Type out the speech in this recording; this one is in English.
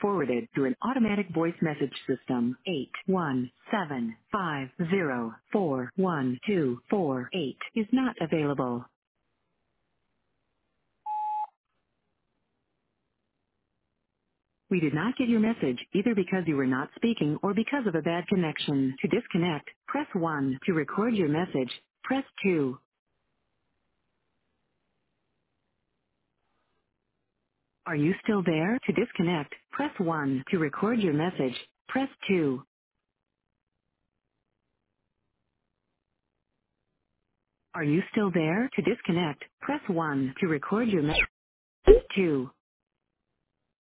forwarded to an automatic voice message system. 817504124 is not available. We did not get your message either because you were not speaking or because of a bad connection. To disconnect, press 1. To record your message, press 2. Are you still there? To disconnect, press 1. To record your message, press 2. Are you still there? To disconnect, press 1. To record your message, 2.